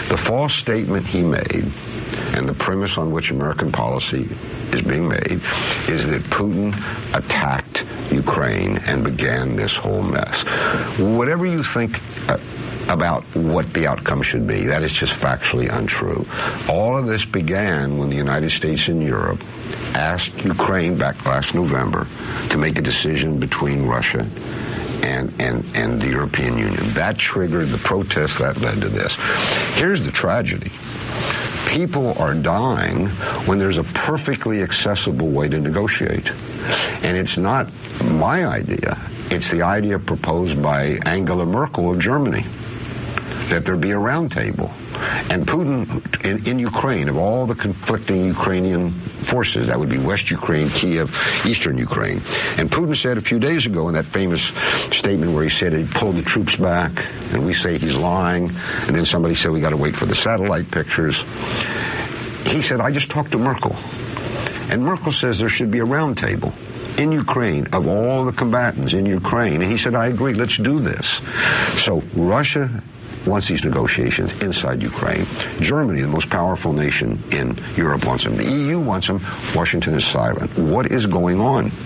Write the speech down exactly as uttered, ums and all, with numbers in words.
The false statement he made, and the premise on which American policy is being made, is that Putin attacked Ukraine and began this whole mess. Whatever you think uh, about what the outcome should be, that is just factually untrue. All of this began when the United States and Europe asked Ukraine back last November to make a decision between Russia and, and, and the European Union. That triggered the protests that led to this. Here's the tragedy. People are dying when there's a perfectly accessible way to negotiate. And it's not my idea. It's the idea proposed by Angela Merkel of Germany, that there be a round table. And Putin, in, in Ukraine, of all the conflicting Ukrainian forces, that would be West Ukraine, Kiev, Eastern Ukraine. And Putin said a few days ago in that famous statement where he said he'd pulled the troops back, and we say he's lying, and then somebody said we got to wait for the satellite pictures. He said, I just talked to Merkel. And Merkel says there should be a round table in Ukraine of all the combatants in Ukraine. And he said, I agree, let's do this. So Russia wants these negotiations inside Ukraine. Germany, the most powerful nation in Europe, wants them. The E U wants them. Washington is silent. What is going on?